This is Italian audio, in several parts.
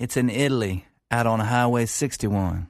It's in Italy, out on Highway 61.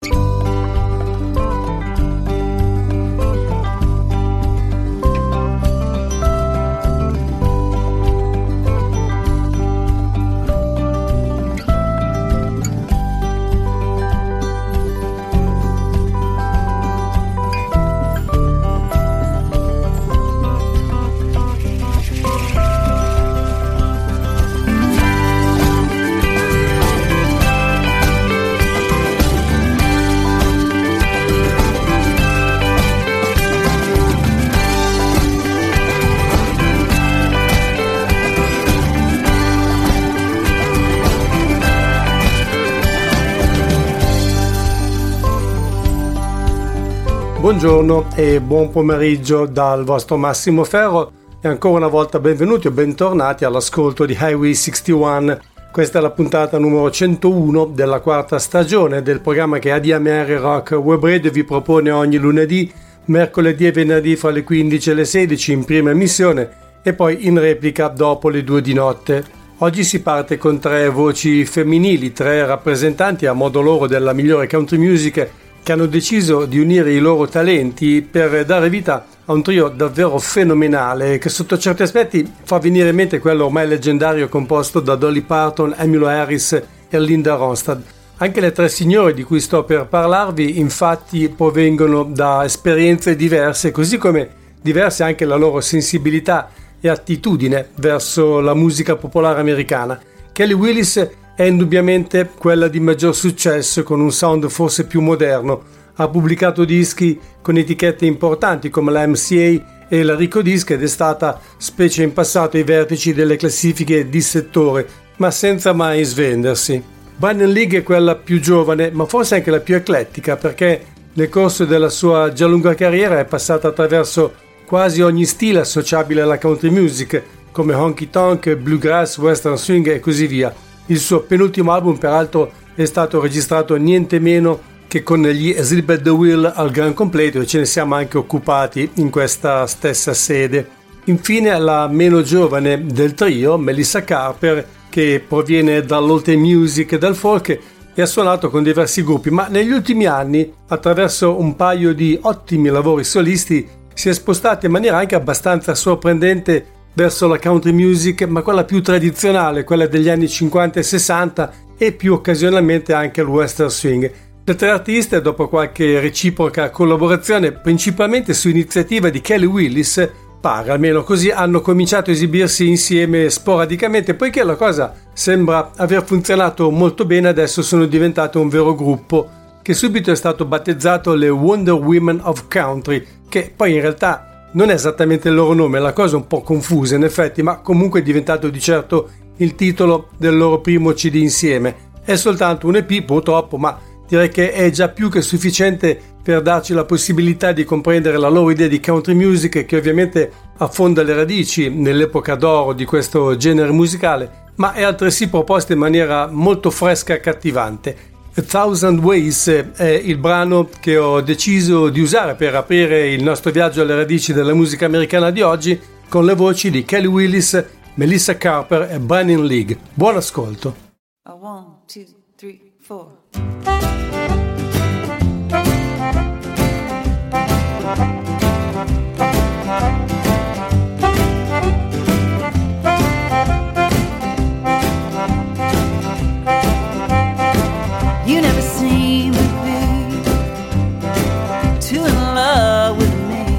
Buongiorno e buon pomeriggio dal vostro Massimo Ferro e ancora una volta benvenuti o bentornati all'ascolto di Highway 61. Questa è la puntata numero 101 della quarta stagione del programma che ADMR Rock Web Radio vi propone ogni lunedì, mercoledì e venerdì fra le 15 e le 16 in prima emissione e poi in replica dopo le 2 di notte. Oggi si parte con 3 voci femminili, 3 rappresentanti a modo loro della migliore country music che hanno deciso di unire i loro talenti per dare vita a un trio davvero fenomenale che sotto certi aspetti fa venire in mente quello ormai leggendario composto da Dolly Parton, Emmylou Harris e Linda Ronstadt. Anche le 3 signore di cui sto per parlarvi infatti provengono da esperienze diverse, così come diverse anche la loro sensibilità e attitudine verso la musica popolare americana. Kelly Willis è indubbiamente quella di maggior successo con un sound forse più moderno. Ha pubblicato dischi con etichette importanti come la MCA e la Rico Disc ed è stata, specie in passato, ai vertici delle classifiche di settore, ma senza mai svendersi. Bunny League è quella più giovane, ma forse anche la più eclettica, perché nel corso della sua già lunga carriera è passata attraverso quasi ogni stile associabile alla country music, come honky tonk, bluegrass, western swing e così via. Il suo penultimo album, peraltro, è stato registrato niente meno che con gli Exhibit the Wheel al gran completo e ce ne siamo anche occupati in questa stessa sede. Infine, la meno giovane del trio, Melissa Carper, che proviene dall'old music e dal folk e ha suonato con diversi gruppi, ma negli ultimi anni, attraverso un paio di ottimi lavori solisti, si è spostata in maniera anche abbastanza sorprendente verso la country music, ma quella più tradizionale, quella degli anni 50 e 60 e più occasionalmente anche il western swing. Le 3 artiste, dopo qualche reciproca collaborazione, principalmente su iniziativa di Kelly Willis, pare almeno così, hanno cominciato a esibirsi insieme sporadicamente, poiché la cosa sembra aver funzionato molto bene. Adesso sono diventate un vero gruppo che subito è stato battezzato le Wonder Women of Country, che poi in realtà non è esattamente il loro nome, la cosa è un po' confusa in effetti, ma comunque è diventato di certo il titolo del loro primo CD insieme. È soltanto un EP purtroppo, ma direi che è già più che sufficiente per darci la possibilità di comprendere la loro idea di country music, che ovviamente affonda le radici nell'epoca d'oro di questo genere musicale, ma è altresì proposta in maniera molto fresca e accattivante. A Thousand Ways è il brano che ho deciso di usare per aprire il nostro viaggio alle radici della musica americana di oggi, con le voci di Kelly Willis, Melissa Carper e Bunny League. Buon ascolto. 1, 2, 3, 4. You never seem to be too in love with me.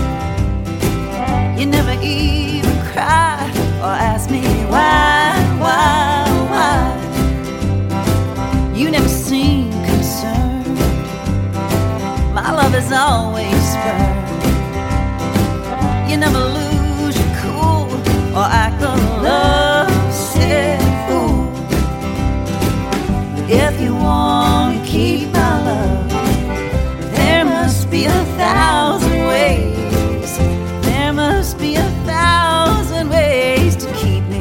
You never even cry or ask me why. You never seem concerned. My love is always burned. You never lose your cool or act a lovesick fool. If you want to keep my love, there must be 1,000 ways. There must be 1,000 ways to keep me.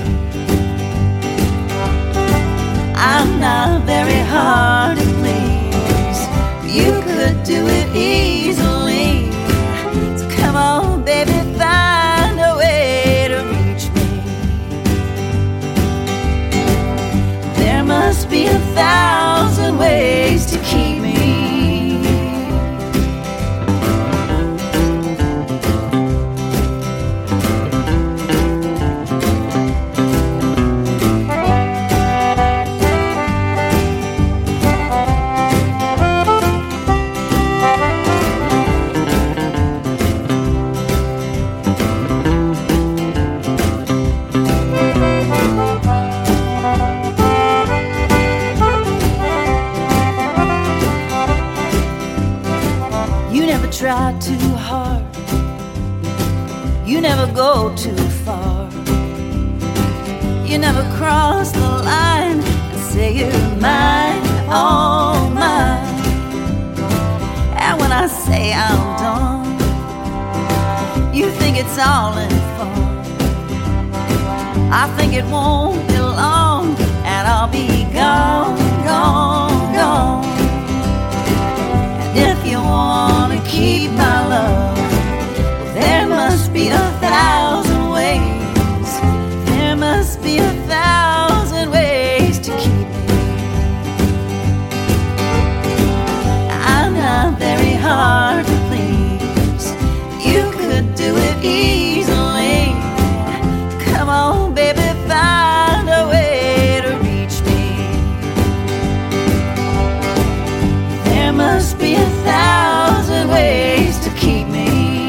I'm not very hard to please. You could do it easily. So come on, baby, find must be 1,000 ways to keep me. Try too hard, you never go too far, you never cross the line and say you're mine, all mine. And when I say I'm done, you think it's all in fun. I think it won't be long and I'll be gone, gone, gone. And if you wanna keep my love, well, there must be 1,000 ways. There must be 1,000 ways to keep me. I'm not very hard to please. You could do it easily. Come on, baby, find a way to reach me. There must be 1,000 ways to keep me.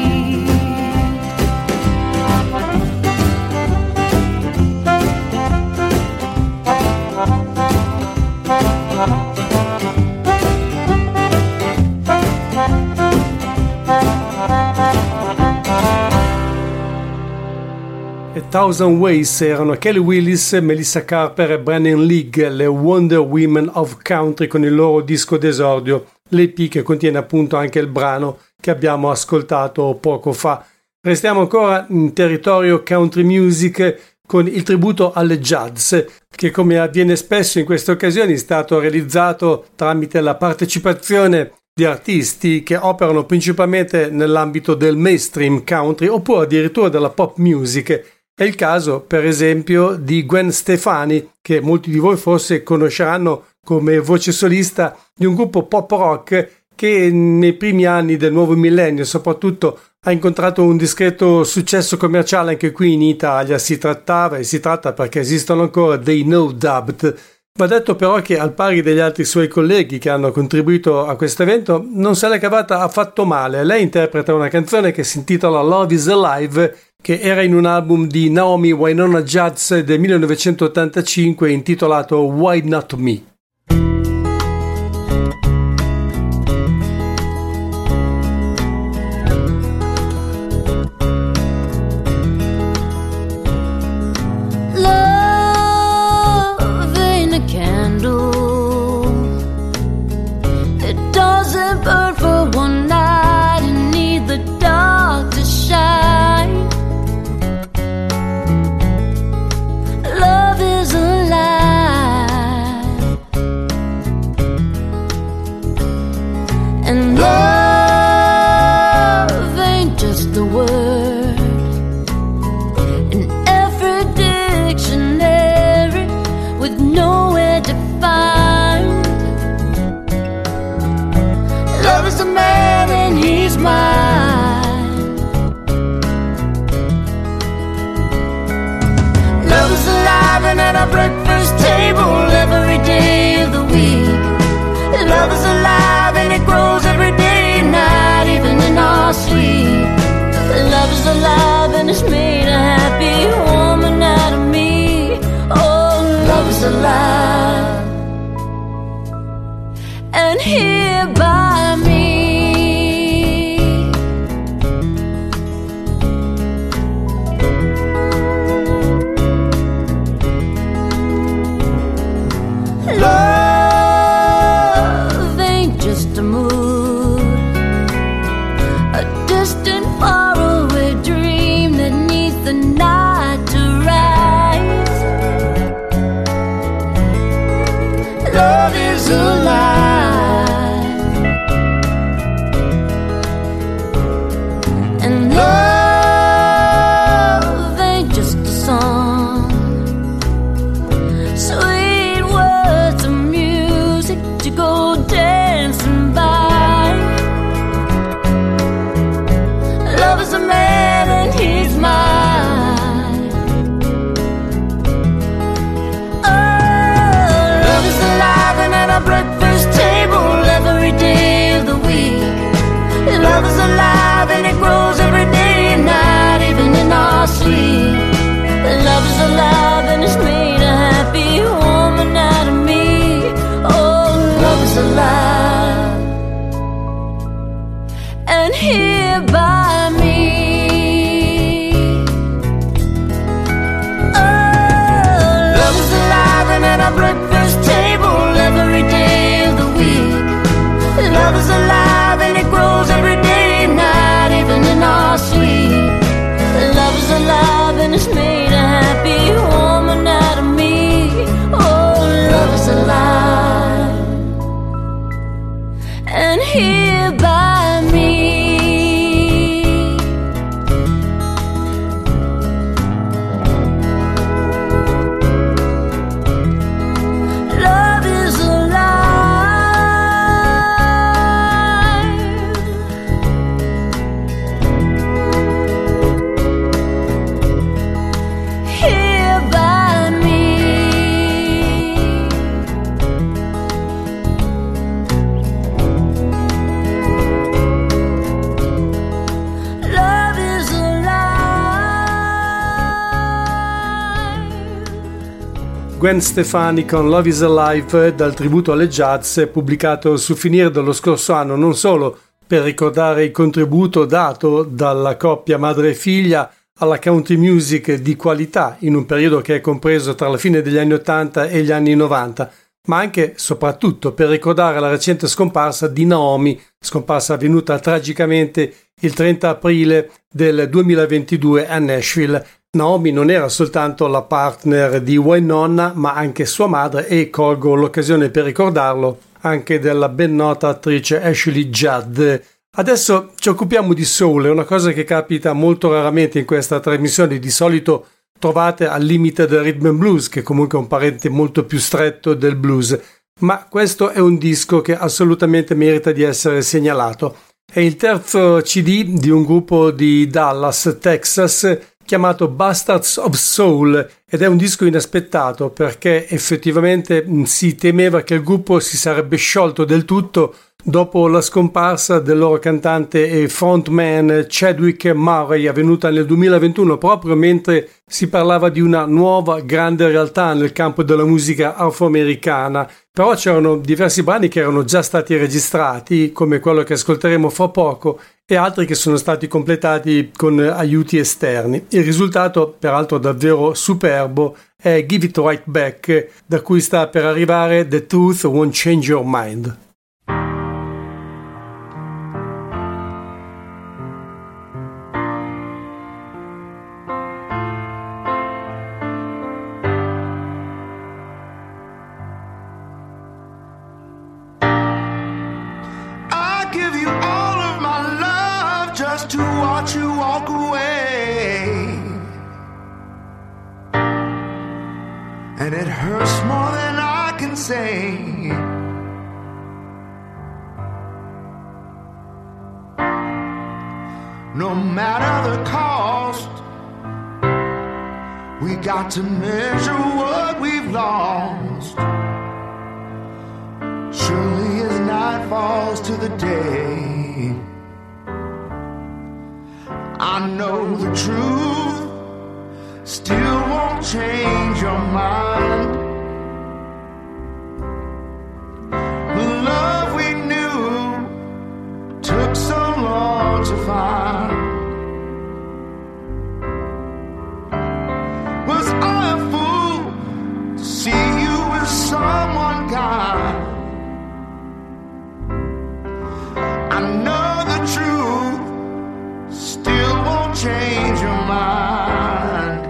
A Thousand Ways erano Kelly Willis, Melissa Carper e Brennan League, le Wonder Women of Country, con il loro disco d'esordio, l'EP, che contiene appunto anche il brano che abbiamo ascoltato poco fa. Restiamo ancora in territorio country music con il tributo alle jazz, che, come avviene spesso in queste occasioni, è stato realizzato tramite la partecipazione di artisti che operano principalmente nell'ambito del mainstream country oppure addirittura della pop music. È il caso, per esempio, di Gwen Stefani, che molti di voi forse conosceranno come voce solista di un gruppo pop rock che nei primi anni del nuovo millennio soprattutto ha incontrato un discreto successo commerciale anche qui in Italia. Si trattava e si tratta, perché esistono ancora, dei No Doubt. Va detto però che, al pari degli altri suoi colleghi che hanno contribuito a questo evento, non se l'è cavata affatto male. Lei interpreta una canzone che si intitola Love is Alive, che era in un album di Naomi Winona Jazz del 1985 intitolato Why Not Me. Sweet words of our breakfast table every day of the week. Love is alive and it grows every day and night, even in our sleep. Love is alive and it's made a happy woman out of me. Oh, love is alive and here by me. Oh, love is alive and at our breakfast table every day of the week. Love is alive and it grows every day and night, even in our sleep. Love is alive and it's made a happy woman out of me. Oh, love is alive and here by me. Love is Gwen Stefani con Love is Alive, dal tributo alle jazz pubblicato sul finire dello scorso anno, non solo per ricordare il contributo dato dalla coppia madre e figlia alla country music di qualità in un periodo che è compreso tra la fine degli anni 80 e gli anni 90, ma anche soprattutto per ricordare la recente scomparsa di Naomi, scomparsa avvenuta tragicamente il 30 aprile del 2022 a Nashville. Naomi non era soltanto la partner di Wynonna, ma anche sua madre e colgo l'occasione per ricordarlo anche della ben nota attrice Ashley Judd. Adesso ci occupiamo di soul, è una cosa che capita molto raramente in questa trasmissione. Di solito trovate al limite del rhythm and blues, che comunque è un parente molto più stretto del blues, ma questo è un disco che assolutamente merita di essere segnalato. È il terzo CD di un gruppo di Dallas, Texas, chiamato Bastards of Soul, ed è un disco inaspettato perché effettivamente si temeva che il gruppo si sarebbe sciolto del tutto dopo la scomparsa del loro cantante e frontman Chadwick Murray, avvenuta nel 2021, proprio mentre si parlava di una nuova grande realtà nel campo della musica afroamericana. Però c'erano diversi brani che erano già stati registrati, come quello che ascolteremo fra poco, e altri che sono stati completati con aiuti esterni. Il risultato, peraltro davvero superbo, è Give It Right Back, da cui sta per arrivare The Truth Won't Change Your Mind. And it hurts more than I can say. No matter the cost, we got to measure what we've lost. Surely as night falls to the day, I know the truth still won't change your mind. The love we knew took so long to find. Was I a fool to see you with someone kind? I know the truth still won't change your mind.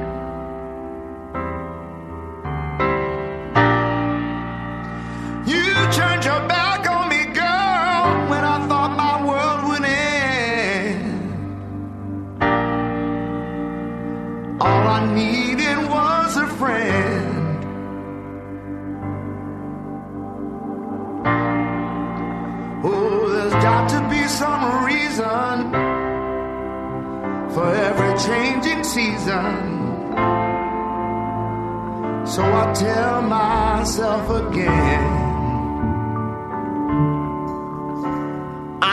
Turned your back on me, girl, when I thought my world would end. All I needed was a friend. Oh, there's got to be some reason for every changing season. So I tell myself again,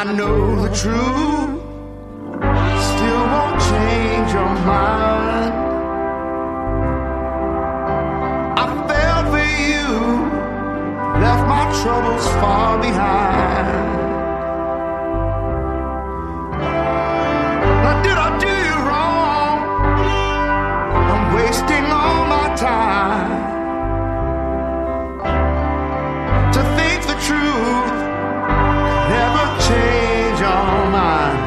know the truth still won't change your mind. I fell for you, left my troubles far behind. Now did I do you wrong? I'm wasting all my time to think the truth never change your mind.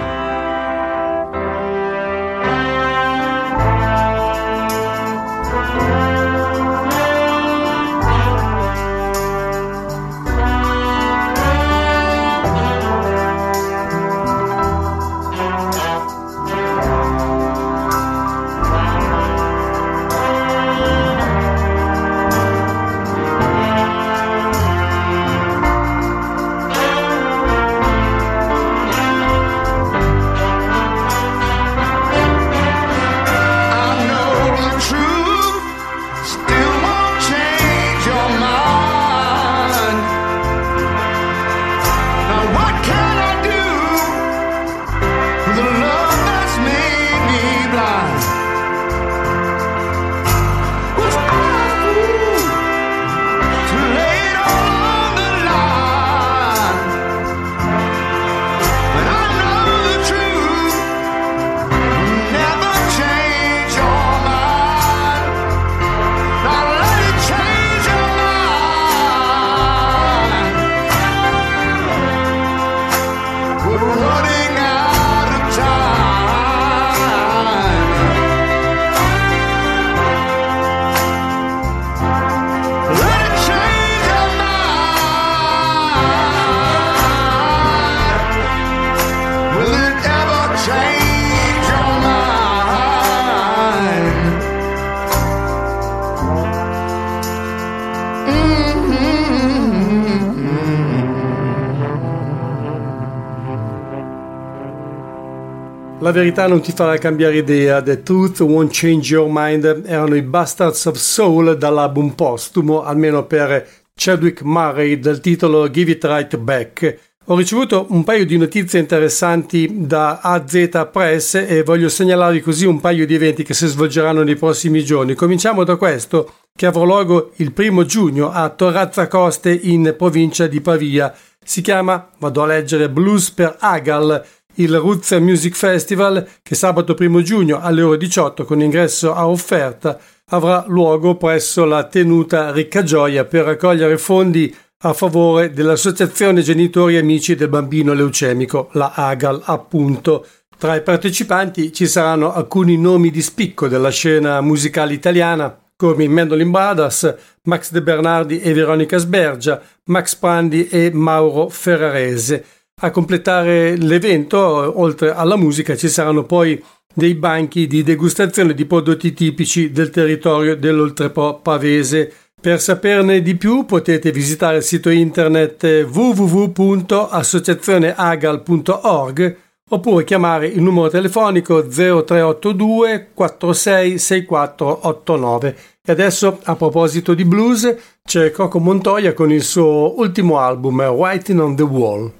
La verità non ti farà cambiare idea. The Truth Won't Change Your Mind erano i Bastards of Soul dall'album postumo, almeno per Chadwick Murray, dal titolo Give It Right Back. Ho ricevuto un paio di notizie interessanti da AZ Press e voglio segnalarvi così un paio di eventi che si svolgeranno nei prossimi giorni. Cominciamo da questo, che avrà luogo il 1 giugno a Torrazzacoste in provincia di Pavia. Si chiama, vado a leggere, Blues per Agal, il Roots Music Festival, che sabato 1 giugno alle ore 18 con ingresso a offerta avrà luogo presso la tenuta Ricca Gioia per raccogliere fondi a favore dell'Associazione Genitori Amici del Bambino Leucemico, la AGAL appunto. Tra i partecipanti ci saranno alcuni nomi di spicco della scena musicale italiana come Mandolin Brothers, Max De Bernardi e Veronica Sbergia, Max Prandi e Mauro Ferrarese. A completare l'evento, oltre alla musica, ci saranno poi dei banchi di degustazione di prodotti tipici del territorio dell'Oltrepo pavese. Per saperne di più potete visitare il sito internet www.associazioneagal.org oppure chiamare il numero telefonico 0382 46 6489. E adesso, a proposito di blues, c'è Coco Montoya con il suo ultimo album, Writing on the Wall.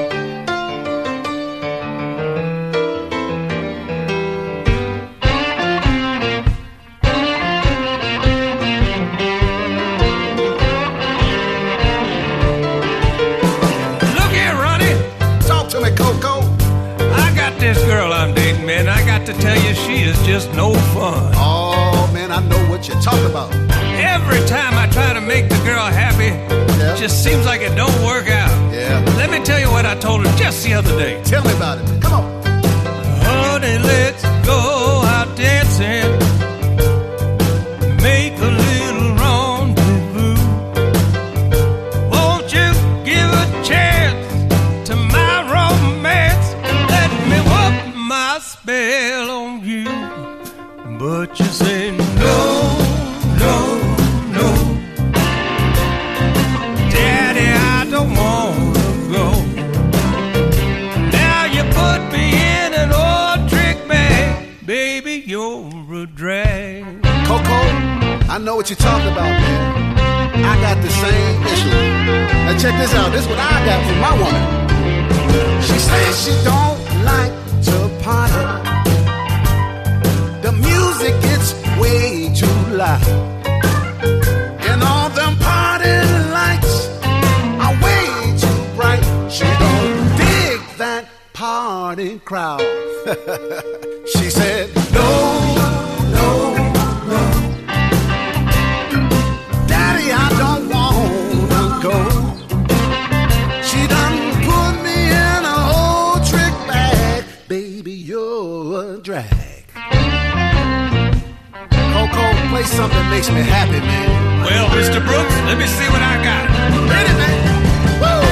This girl I'm dating, man, I got to tell you, she is just no fun. Oh, man, I know what you're talking about. Every time I try to make the girl happy, it just seems like it don't work out. Yeah. Let me tell you what I told her just the other day. Tell me about it, man. Come on. Honey, let's go out dancing. Make a little rendezvous. Won't you give a chance to my romance? My spell on you, but you say no, no, no. Daddy, I don't wanna go. Now you put me in an old trick bag, baby, you're a drag. Coco, I know what you're talking about, man. I got the same issue. Now check this out, this is what I got from my woman. She says she don't like to party. The music gets way too loud, and all them party lights are way too bright. She don't dig that party crowd. She said, no, no, no, Daddy, I don't wanna go. She done put me in an old trick bag. Baby, you're a drag. Coco, play something that makes me happy, man. Well, Mr. Brooks, let me see what I got. Ready, man? Woo!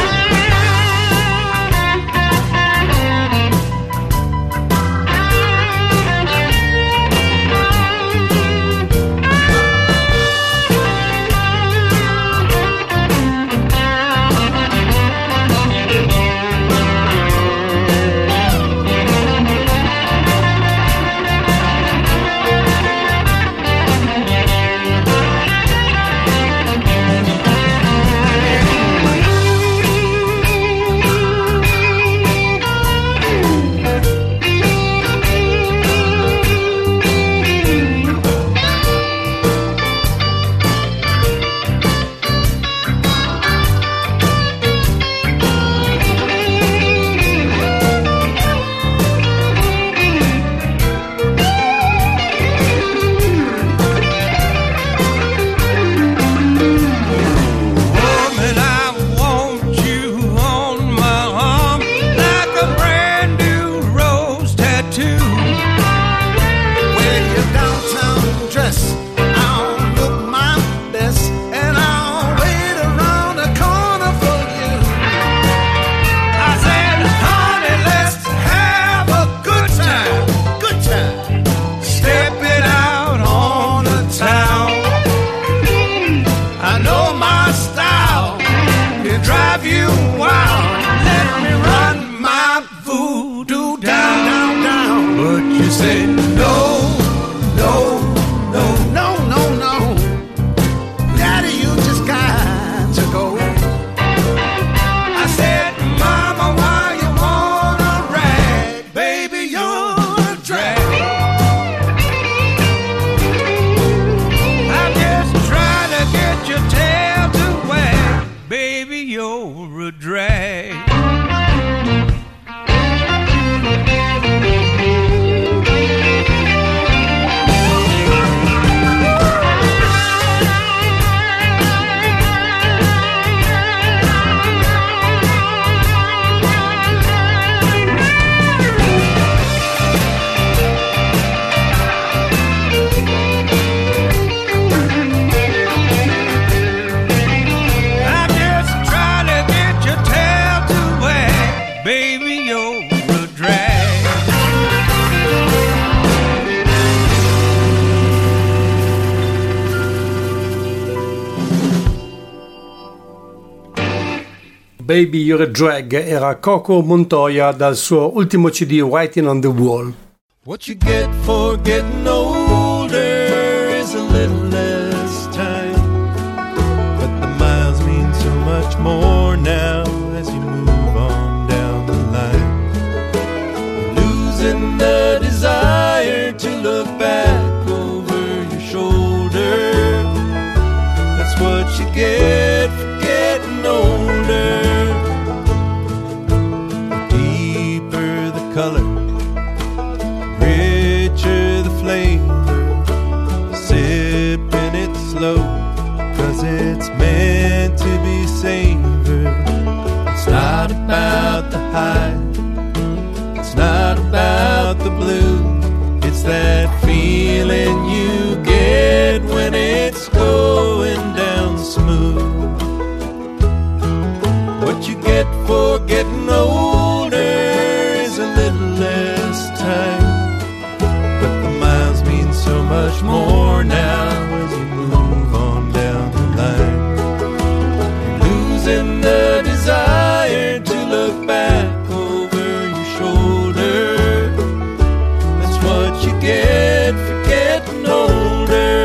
Baby You're a Drag era Coco Montoya dal suo ultimo CD Writing on the Wall. What you get for getting older is a little less time, but the miles mean so much more now as you move on down the line. Losing the desire to look back over your shoulder, that's what you get for getting older. Deeper the color, richer the flavor, sipping it slow, 'cause it's meant to be savored. It's not about the high, it's not about the blue, it's that feeling you get when it's going down smooth. What you get for getting older is a little less time, but the miles mean so much more now as you move on down the line. You're losing the desire to look back over your shoulder, that's what you get for getting older.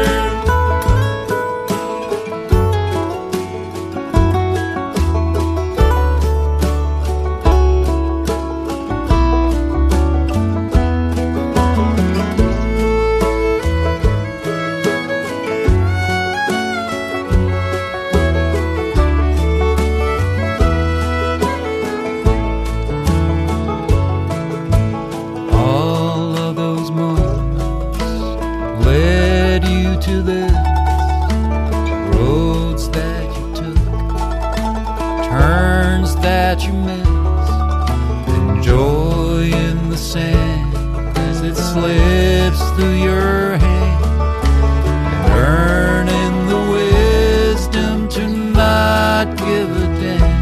turns that you miss, and joy in the sand as it slips through your hand, and earning the wisdom to not give a damn.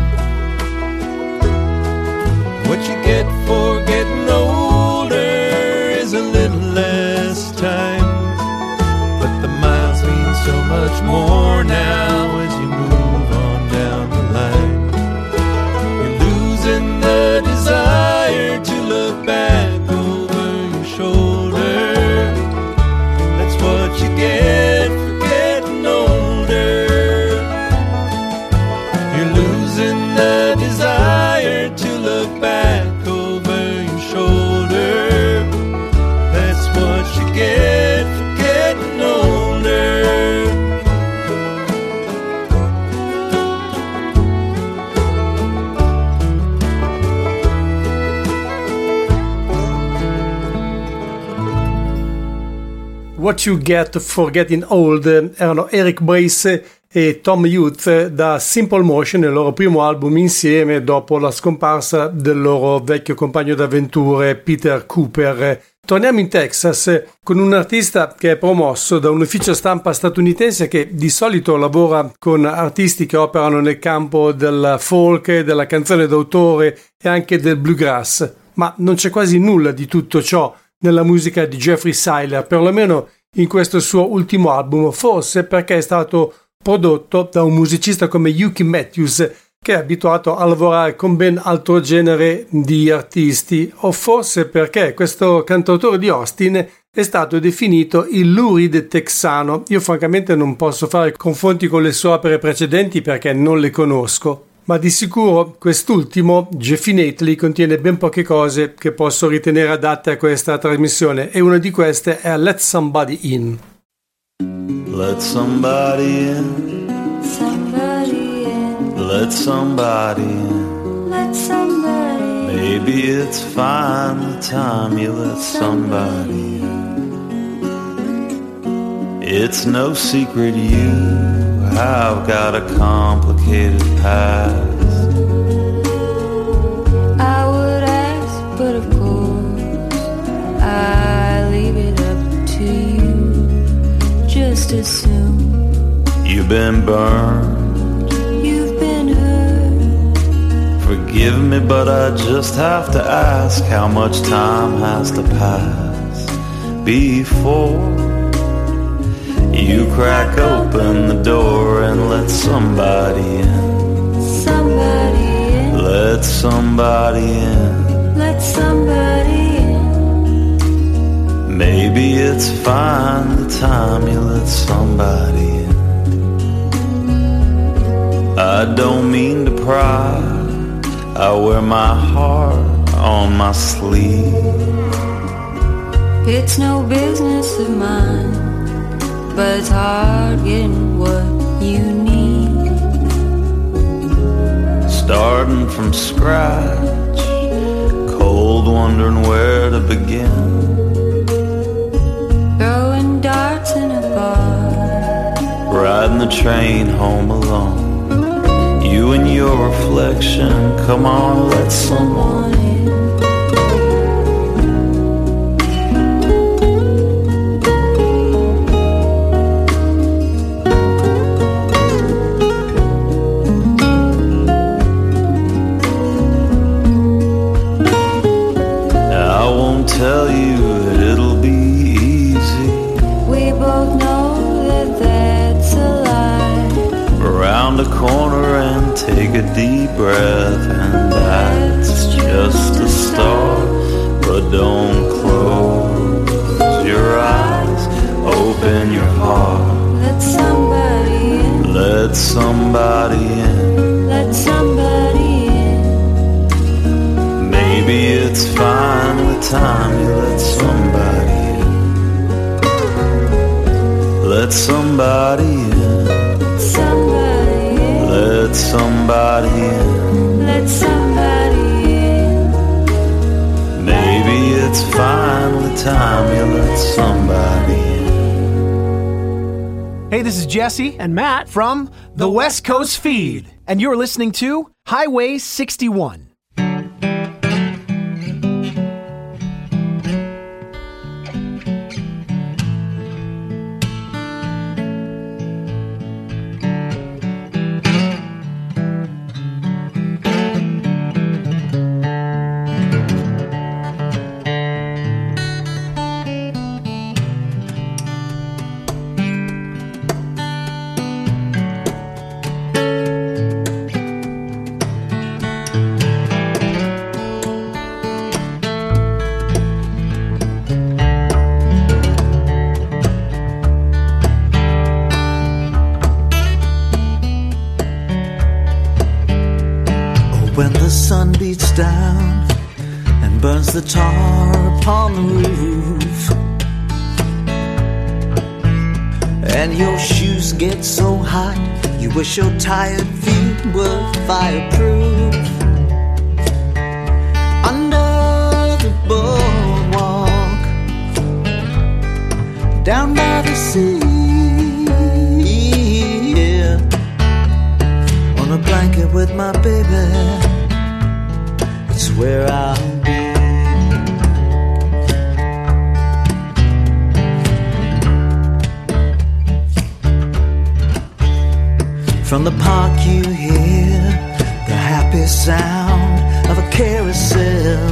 What you get for getting older is a little less time, but the miles mean so much more now as you move on down the line. You're losing the desire to look back over your shoulder. That's what you get for getting older. You're losing the desire to look back over your shoulder. That's what you get for getting older. What You Get for Getting Old erano Eric Brace e Tom Youth da Simple Motion, il loro primo album insieme dopo la scomparsa del loro vecchio compagno d'avventure Peter Cooper. Torniamo in Texas con un artista che è promosso da un ufficio stampa statunitense che di solito lavora con artisti che operano nel campo del folk, della canzone d'autore e anche del bluegrass, ma non c'è quasi nulla di tutto ciò nella musica di Jeffrey Syler, perlomeno in questo suo ultimo album, forse perché è stato prodotto da un musicista come Yuki Matthews, che è abituato a lavorare con ben altro genere di artisti, o forse perché questo cantautore di Austin è stato definito il Lou Reed texano. Io francamente non posso fare confronti con le sue opere precedenti perché non le conosco, ma di sicuro quest'ultimo, Definitely, contiene ben poche cose che posso ritenere adatte a questa trasmissione, e una di queste è Let Somebody In. Let somebody in. Somebody in. Let somebody in. Let somebody in. Maybe it's fine the time you let somebody in. It's no secret you have got a complicated past. I would ask, but of course I leave it up to you. Just assume You've been burned. you've been hurt. Forgive me, but I just have to ask, how much time has to pass before you crack open the door and let somebody in? Somebody in. Let somebody in. Let somebody in. Maybe it's fine the time you let somebody in. I don't mean to pry, I wear my heart on my sleeve. It's no business of mine, but it's hard getting what you need. Starting from scratch, cold wondering where to begin. Throwing darts in a bar, Riding the train home alone. You and your reflection, come on, let someone in. I won't tell you that it'll be easy. we both know that that's a lie. Around the corner and take a deep breath, and that's just a start. But don't close your eyes, open your heart. Let somebody in. Let somebody in. Let somebody in. Maybe it's fine the time you let somebody in. Let somebody in. Somebody in. Let somebody in. Let somebody in. Maybe it's fine the time you let somebody in. Hey, this is Jesse and Matt from the West Coast Feed, and you're listening to Highway 61. When the sun beats down and burns the tar upon the roof, and your shoes get so hot you wish your tired feet were fireproof. Under the boardwalk, down by the sea, yeah, on a blanket with my baby, it's where I'll be. From the park you hear the happy sound of a carousel.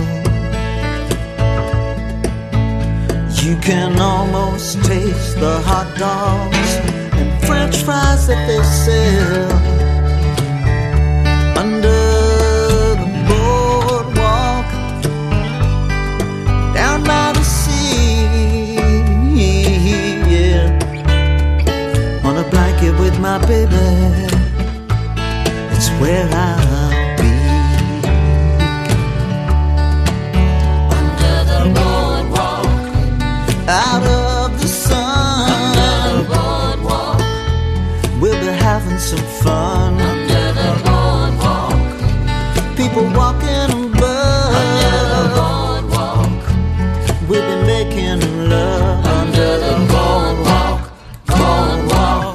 You can almost taste the hot dogs and French fries that they sell. Under the boardwalk, down by the sea, yeah, on a blanket with my baby, it's where I'll be. Under the boardwalk, out of the sun, under the boardwalk, we'll be having some fun. Under the boardwalk, people walking above. Under the boardwalk, we'll be making love. Under the boardwalk, boardwalk.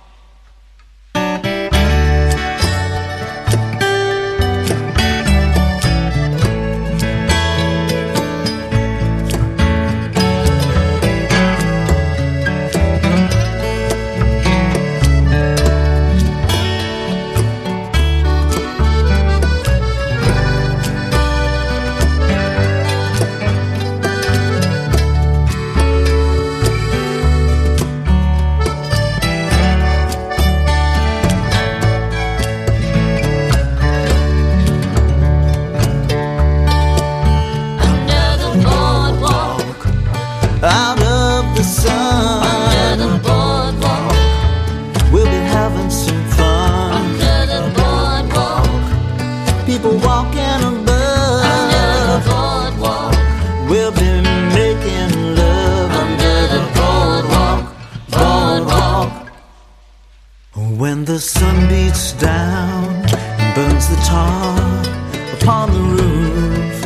Out of the sun, under the boardwalk, we'll be having some fun. Under the boardwalk, people walking above. Under the boardwalk, we'll be making love. Under the boardwalk, boardwalk. When the sun beats down and burns the tar upon the roof,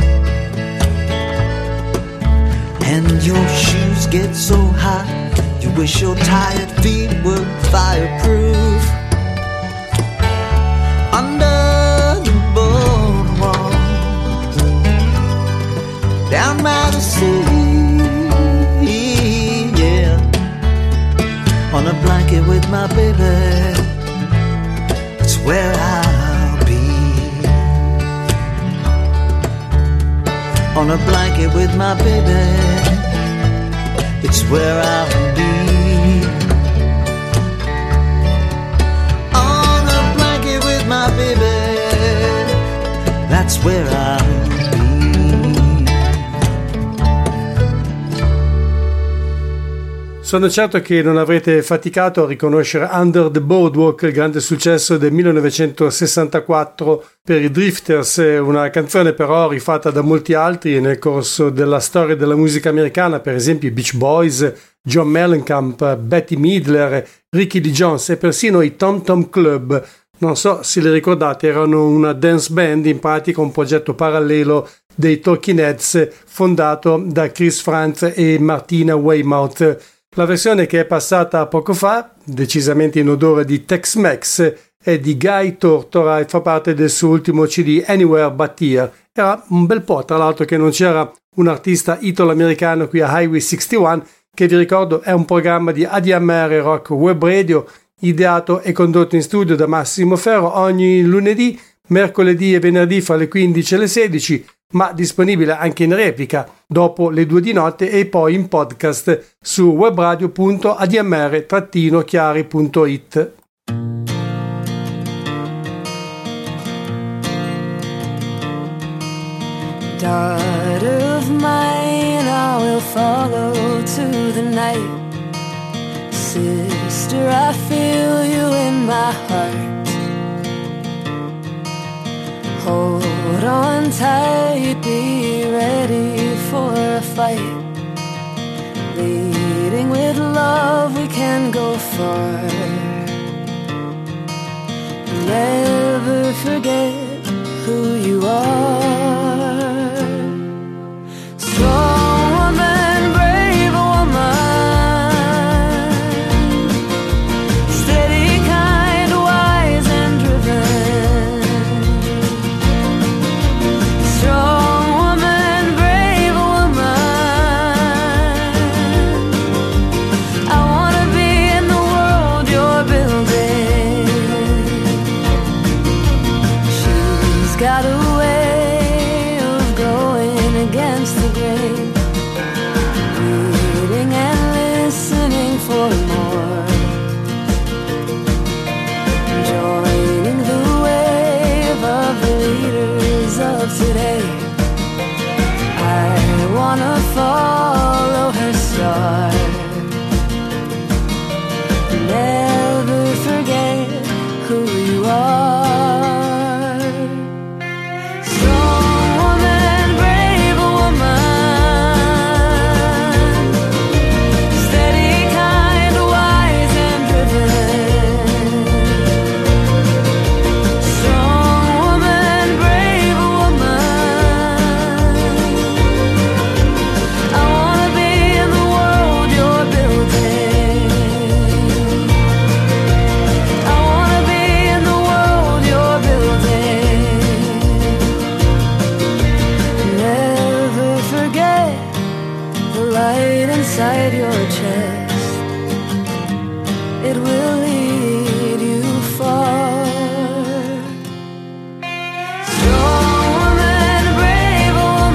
and your shoes get so hot you wish your tired feet were fireproof. Under the boardwalk, down by the sea, yeah, on a blanket with my baby, it's where I'll be. On a blanket with my baby, it's where I'll be. On a blanket with my baby, that's where I'll be. Sono certo che non avrete faticato a riconoscere Under the Boardwalk, il grande successo del 1964 per i Drifters, una canzone però rifatta da molti altri nel corso della storia della musica americana, per esempio i Beach Boys, John Mellencamp, Bette Midler, Ricky Lee Jones e persino i Tom Tom Club. Non so se li ricordate, erano una dance band, in pratica un progetto parallelo dei Talking Heads fondato da Chris Frantz e Martina Weymouth. La versione che è passata poco fa, decisamente in odore di Tex-Mex, è di Guy Tortora e fa parte del suo ultimo CD Anywhere But Here. Era un bel po', tra l'altro, che non c'era un artista italo-americano qui a Highway 61, che vi ricordo è un programma di ADMR Rock Web Radio, ideato e condotto in studio da Massimo Ferro ogni lunedì, mercoledì e venerdì fra le 15 e le 16, ma disponibile anche in replica dopo le 2 di notte e poi in podcast su webradio.admr-chiari.it. Daughter of mine, I will follow to the night. Sister, I feel you in my heart. Hold on tight, be ready for a fight. Leading with love, we can go far. Never forget who you are. Strong woman, brave woman, steady, kind, wise and driven. Strong woman, brave woman, I wanna be in the world you're building. She's got a way of going against the grain, reading and listening for more, joining the wave of the leaders of today. I wanna follow her star. Never forget who you are. Strong woman, brave woman, steady, kind, wise and driven. Strong woman, brave woman, I wanna be in the world you're building. I wanna be in the world you're building. Never forget the light inside your chest. It will lead you far. Strong woman, brave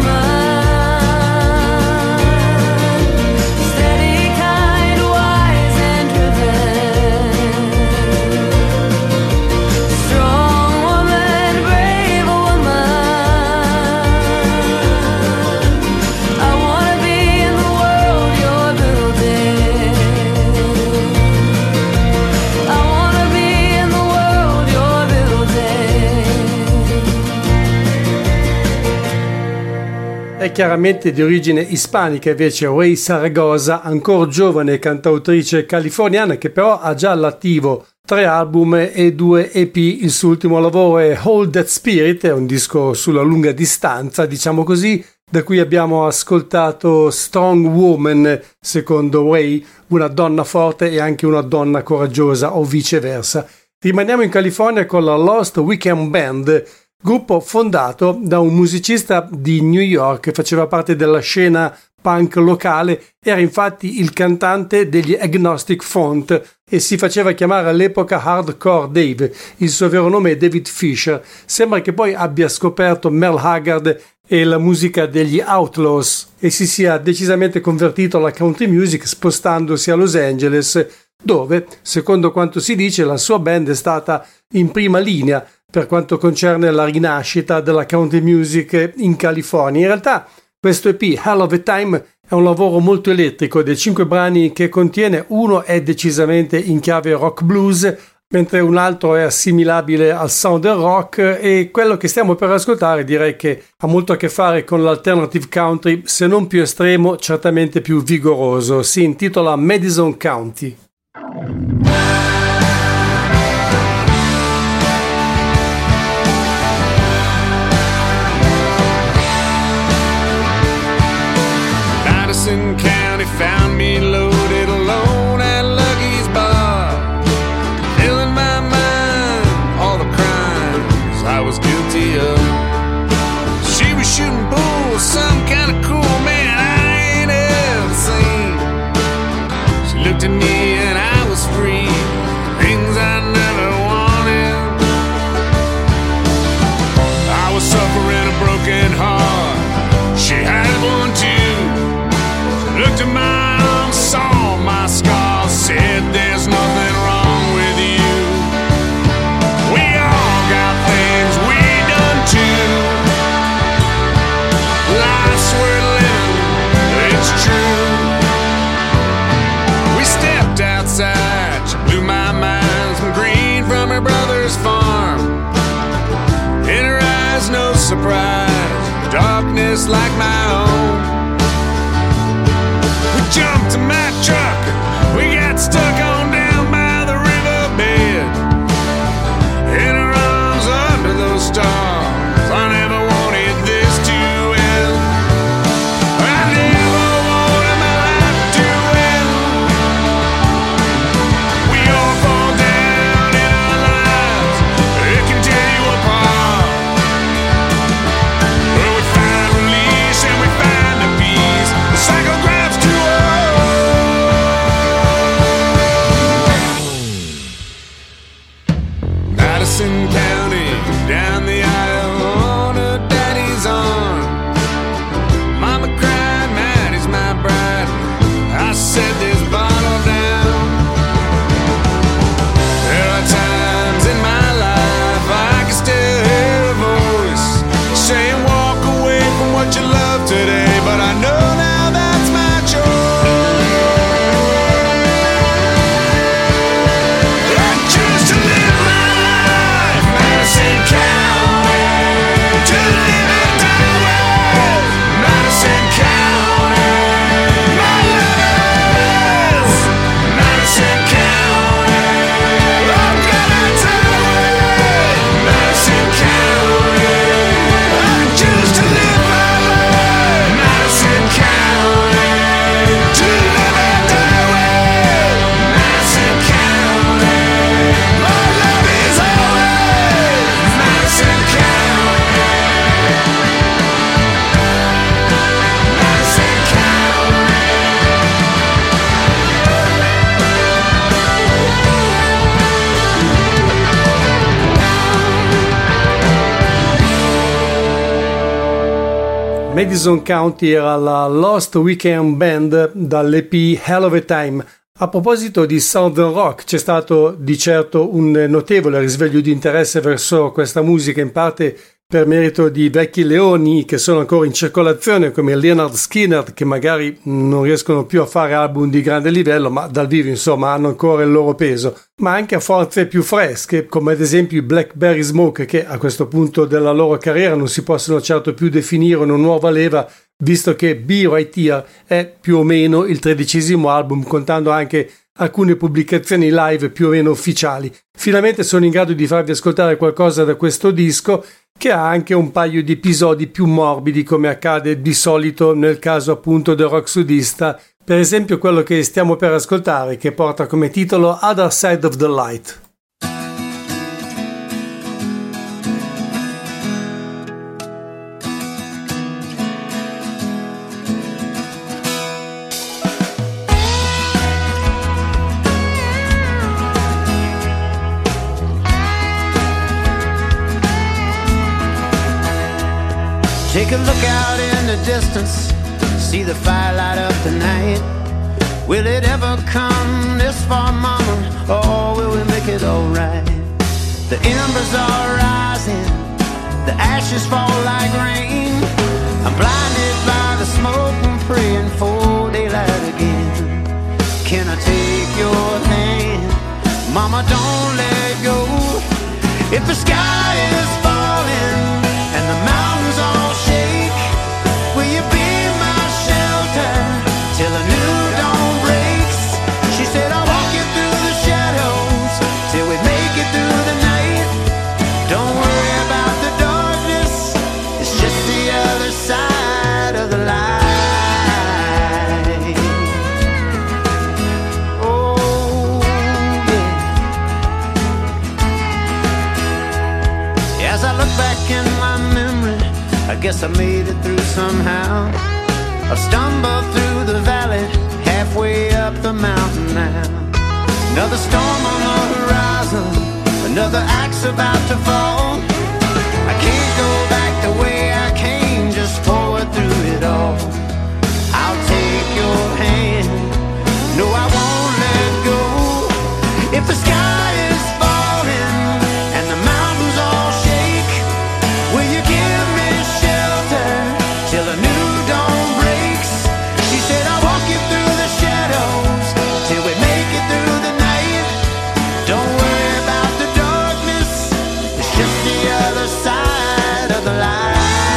woman, steady, kind, wise and driven. Strong woman, brave woman, I wanna be in the world you're building. I wanna be in the world you're building. È chiaramente di origine ispanica invece Ray Zaragoza, ancora giovane cantautrice californiana che però ha già all'attivo 3 album e 2 EP. Il suo ultimo lavoro è Hold That Spirit, è un disco sulla lunga distanza, diciamo così, da cui abbiamo ascoltato Strong Woman, secondo Ray, una donna forte e anche una donna coraggiosa o viceversa. Rimaniamo in California con la Lost Weekend Band, gruppo fondato da un musicista di New York che faceva parte della scena punk locale, era infatti il cantante degli Agnostic Front e si faceva chiamare all'epoca Hardcore Dave. Il suo vero nome è David Fisher. Sembra che poi abbia scoperto Merle Haggard e la musica degli Outlaws e si sia decisamente convertito alla country music spostandosi a Los Angeles, dove, secondo quanto si dice, la sua band è stata in prima linea per quanto concerne la rinascita della country music in California. In realtà questo EP, Hell of a Time, è un lavoro molto elettrico. Dei 5 brani che contiene, uno è decisamente in chiave rock blues, mentre un altro è assimilabile al sound del rock, e quello che stiamo per ascoltare direi che ha molto a che fare con l'alternative country, se non più estremo, certamente più vigoroso. Si intitola Madison County. Madison County found me loaded alone was guilty of. She was shooting bull, some kind of cool man I ain't ever seen. She looked at me and I was free, things I never wanted. I was suffering a broken heart, she had one too. She looked at my arms, saw my scars, said there's nothing wrong with you. We all got things we done too. Life's worth living, it's true. We stepped outside, she blew my mind, some green from her brother's farm. In her eyes, no surprise, darkness like my own. We jumped in my truck, we got stuck on down by the riverbed. In her arms under those stars, I never wanted this to end. I never wanted my life to end. We all fall down in our lives, it can tear you apart. Well, we find release and we find the peace. The cycle grabs to Madison County, down the aisle on her daddy's arm. Mama cried, Maddie's my bride. I set this bottle down. There are times in my life I can still hear a voice saying walk away from what you love today, but I know now that's my choice. I choose to live my life, Madison County, to live and die with Madison County. My love is Madison County. I'm gonna die with Madison County. I choose to live my life, Madison County, to live and die with Madison County. My love is always Madison County. Madison County. Madison County era la Lost Weekend Band dall'EP Hell of a Time. A proposito di Southern Rock, c'è stato di certo un notevole risveglio di interesse verso questa musica, in parte per merito di vecchi leoni che sono ancora in circolazione, come Leonard Skinner, che magari non riescono più a fare album di grande livello, ma dal vivo insomma hanno ancora il loro peso, ma anche a forze più fresche, come ad esempio i Blackberry Smoke, che a questo punto della loro carriera non si possono certo più definire una nuova leva, visto che Be Right Here è più o meno il 13° album, contando anche alcune pubblicazioni live più o meno ufficiali. Finalmente sono in grado di farvi ascoltare qualcosa da questo disco, che ha anche un paio di episodi più morbidi, come accade di solito nel caso appunto del rock sudista, per esempio quello che stiamo per ascoltare, che porta come titolo Other Side of the Light. Take a look out in the distance, see the fire light up the night. Will it ever come this far, mama, or will we make it alright? The embers are rising, the ashes fall like rain. I'm blinded by the smoke and praying for daylight again. Can I take your hand? Mama, don't let go. If the sky is falling and the mountains all shake, will you be my shelter till the new dawn breaks? She said I'll walk you through the shadows till we make it through the night. Don't worry about the darkness, it's just the other side of the light. Oh yeah. I look back in my memory, I guess I made it through somehow. I've stumbled through the valley, halfway up the mountain now. Another storm on the horizon, another axe about to fall. I can't go back the way I came, just forward through it all. I'll take your hand, no I won't let go. If the sky is falling and the mountains all shake, will you give me shelter till a new dawn breaks? She said I'll walk you through the shadows till we make it through the night. Don't worry about the darkness, it's just the other side of the light.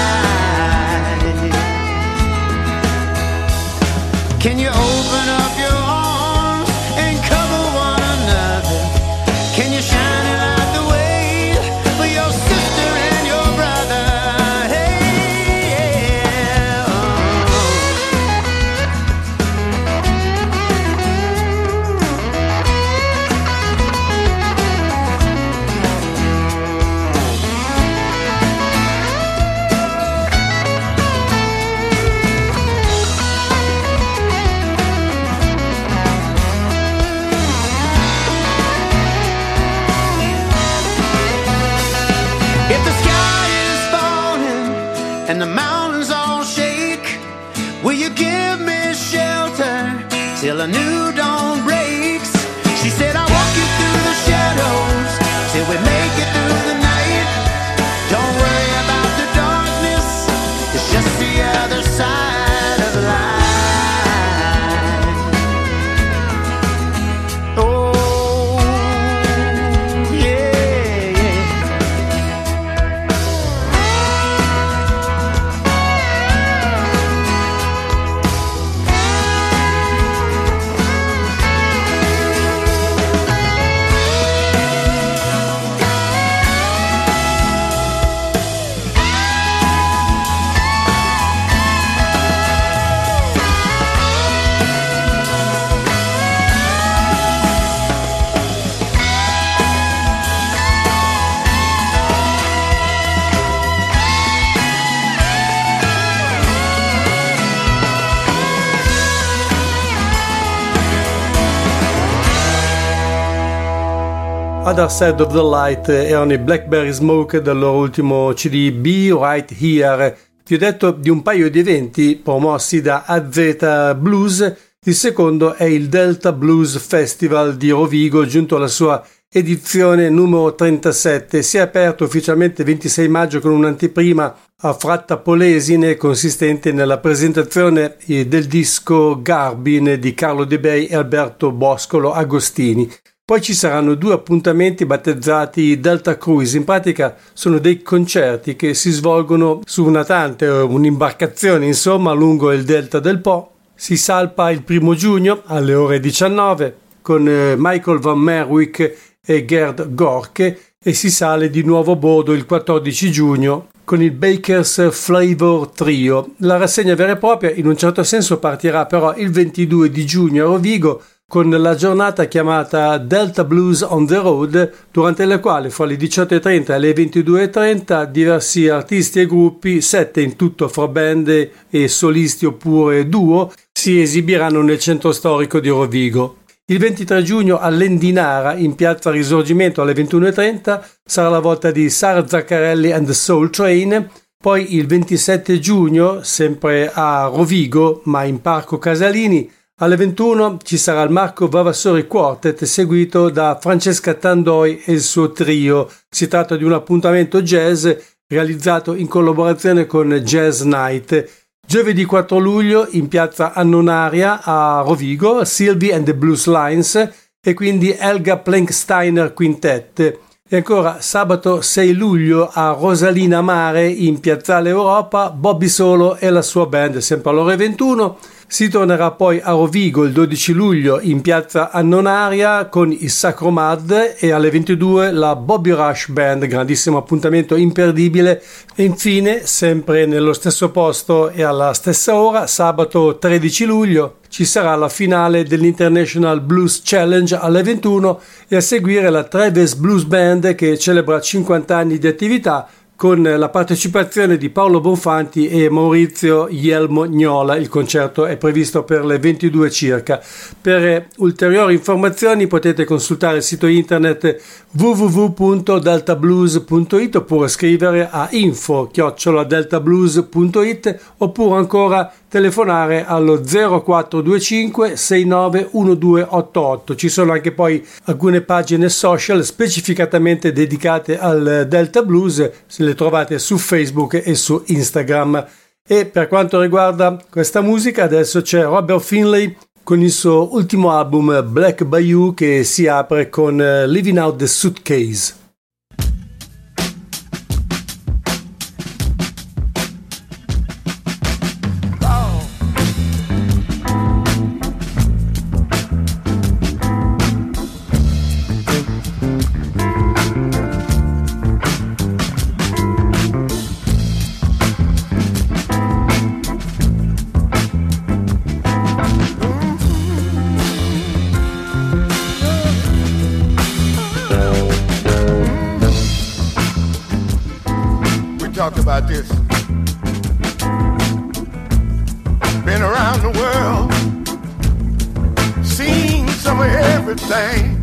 Can you open up your arms and cover one another? Can you shine a light the way for your sister and your brother? Hey, yeah. If the sky is falling and the mountains all shake, will you give me shelter till a new dawn breaks? She said I'll walk you through the shadows till we make it through the night. Don't worry about the darkness, it's just the other side of the light. Oh, yeah, yeah. Other Side of the Light erano i Blackberry Smoke del loro ultimo CD Be Right Here. Vi ho detto di un paio di eventi promossi da AZ Blues. Il secondo è il Delta Blues Festival di Rovigo, giunto alla sua edizione numero 37. Si è aperto ufficialmente il 26 maggio con un'anteprima a Fratta Polesine consistente nella presentazione del disco Garbin di Carlo De Bei e Alberto Boscolo Agostini. Poi ci saranno due appuntamenti battezzati Delta Cruise. In pratica sono dei concerti che si svolgono su un natante, un'imbarcazione insomma, lungo il delta del Po. Si salpa il 1 giugno alle ore 19 con Michael Van Merwyck e Gerd Gorke e si sale di nuovo a bordo il 14 giugno con il Baker's Flavor Trio. La rassegna vera e propria in un certo senso partirà però il 22 di giugno a Rovigo con la giornata chiamata Delta Blues on the Road, durante la quale fra le 18.30 e le 22.30 diversi artisti e gruppi, 7 in tutto fra band e solisti oppure duo, si esibiranno nel centro storico di Rovigo. Il 23 giugno all'Endinara, in piazza Risorgimento alle 21.30, sarà la volta di Sara Zaccarelli and the Soul Train. Poi il 27 giugno, sempre a Rovigo, ma in Parco Casalini, alle 21 ci sarà il Marco Vavassori Quartet seguito da Francesca Tandoi e il suo trio. Si tratta di un appuntamento jazz realizzato in collaborazione con Jazz Night. Giovedì 4 luglio in piazza Annonaria a Rovigo, Sylvie and the Blues Lines e quindi Helga Planksteiner Quintet. E ancora sabato 6 luglio a Rosalina Mare in piazzale Europa, Bobby Solo e la sua band, sempre alle ore 21. Si tornerà poi a Rovigo il 12 luglio in piazza Annonaria con il Sacro Mad e alle 22 la Bobby Rush Band, grandissimo appuntamento imperdibile. E infine, sempre nello stesso posto e alla stessa ora, sabato 13 luglio ci sarà la finale dell'International Blues Challenge alle 21 e a seguire la Travis Blues Band che celebra 50 anni di attività con la partecipazione di Paolo Bonfanti e Maurizio Jelmo Gnola. Il concerto è previsto per le 22 circa. Per ulteriori informazioni potete consultare il sito internet www.deltablues.it oppure scrivere a info@deltablues.it oppure ancora telefonare allo 0425 69 1288. Ci sono anche poi alcune pagine social specificatamente dedicate al Delta Blues, se le trovate su Facebook e su Instagram. E per quanto riguarda questa musica adesso c'è Robert Finlay con il suo ultimo album Black Bayou che si apre con Living Out the Suitcase. Talk about this. Been around the world, seen some of everything.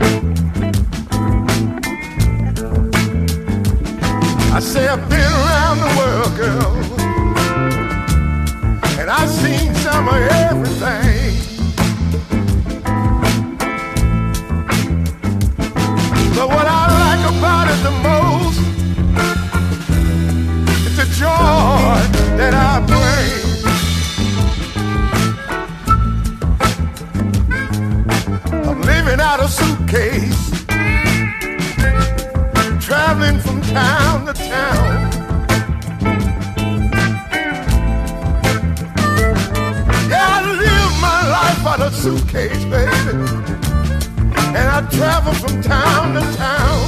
I say I've been around the world, girl, and I've seen some of everything. But what I like about it the most, the joy that I bring. I'm living out a suitcase, traveling from town to town. Yeah, I live my life out of suitcase, baby, and I travel from town to town.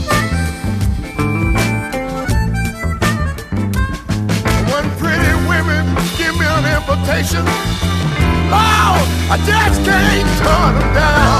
Give me an invitation, Lord, I just can't turn them down.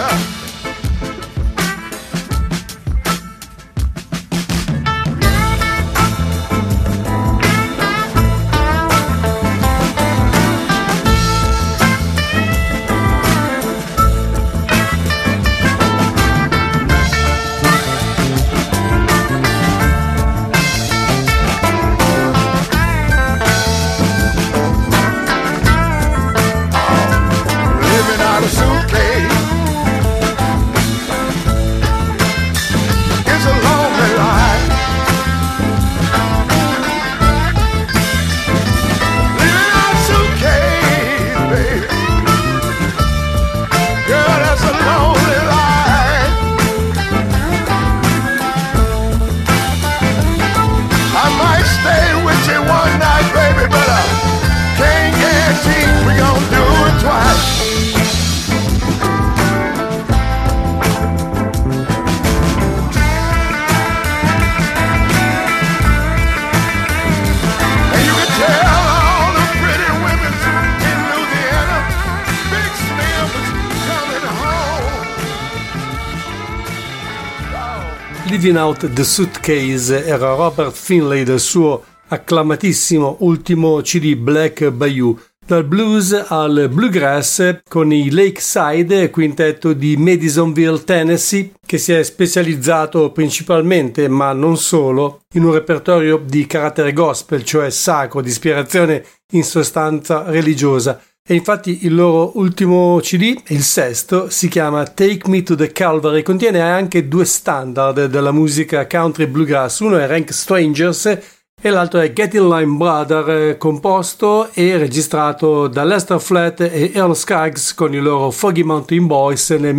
Living Out the Suitcase era Robert Finlay del suo acclamatissimo ultimo CD Black Bayou. Dal blues al bluegrass con i Lakeside, quintetto di Madisonville, Tennessee, che si è specializzato principalmente, ma non solo, in un repertorio di carattere gospel, cioè sacro, di ispirazione in sostanza religiosa. E infatti il loro ultimo CD, il sesto, si chiama Take Me to the Calvary, contiene anche due standard della musica country bluegrass. Uno è Rank Strangers e l'altro è Get in Line Brother, composto e registrato da Lester Flatt e Earl Skaggs con i loro Foggy Mountain Boys nel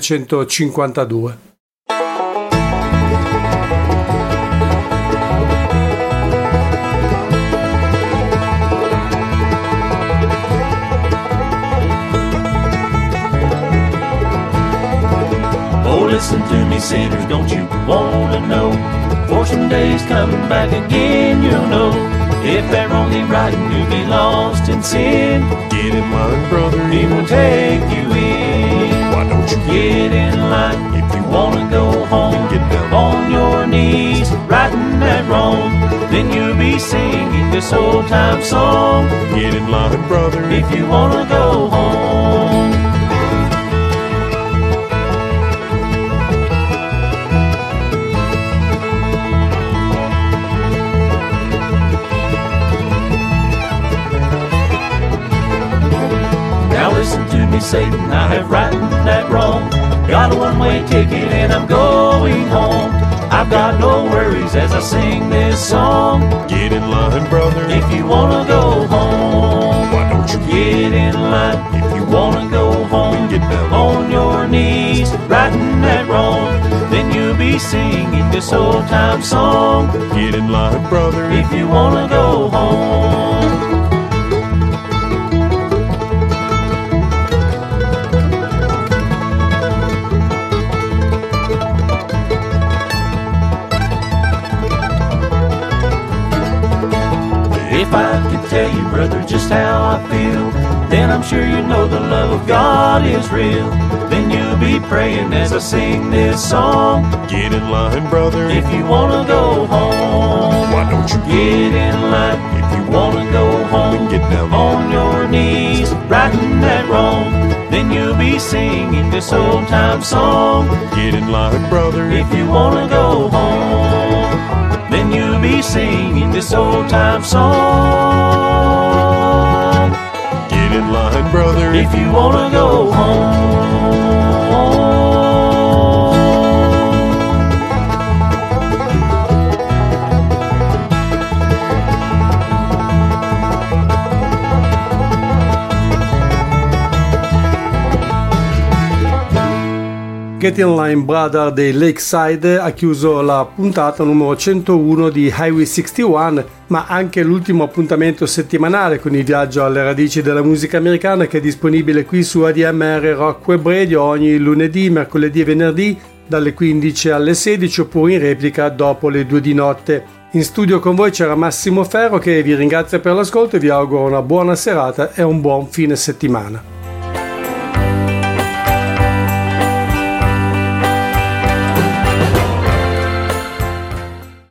1952. Listen to me, sinners, don't you wanna know? For some days coming back again, you'll know. If they're only right and you be lost in sin, get in line, brother, he will take you in. Why don't you get in line if you wanna go home? Get down on your knees, right that wrong, then you'll be singing this old time song. Get in line, brother, if you wanna go home. Now listen to me, Satan, I have righted that wrong. Got a one-way ticket and I'm going home. I've got no worries as I sing this song. Get in line, brother, if you wanna go home. Why don't you get in line if you wanna go home? Get down on your knees, righting that wrong, then you'll be singing this old time song. Get in line, brother, if you wanna go home. If I could tell you, brother, just how I feel, then I'm sure you know the love of God is real. Then you'll be praying as I sing this song. Get in line, brother, if you wanna go home. Why don't you get in line if you wanna go home? Get down on your knees, righting that wrong, then you'll be singing this old time song. Get in line, brother, if you wanna go home, then you'll be singing this old time song. Get in line, brother, if you wanna go home. Get in Line Brother dei Lakeside ha chiuso la puntata numero 101 di Highway 61, ma anche l'ultimo appuntamento settimanale con il viaggio alle radici della musica americana, che è disponibile qui su ADMR Rock Web Radio ogni lunedì, mercoledì e venerdì dalle 15 alle 16, oppure in replica dopo le 2 di notte. In studio con voi c'era Massimo Ferro, che vi ringrazia per l'ascolto e vi auguro una buona serata e un buon fine settimana.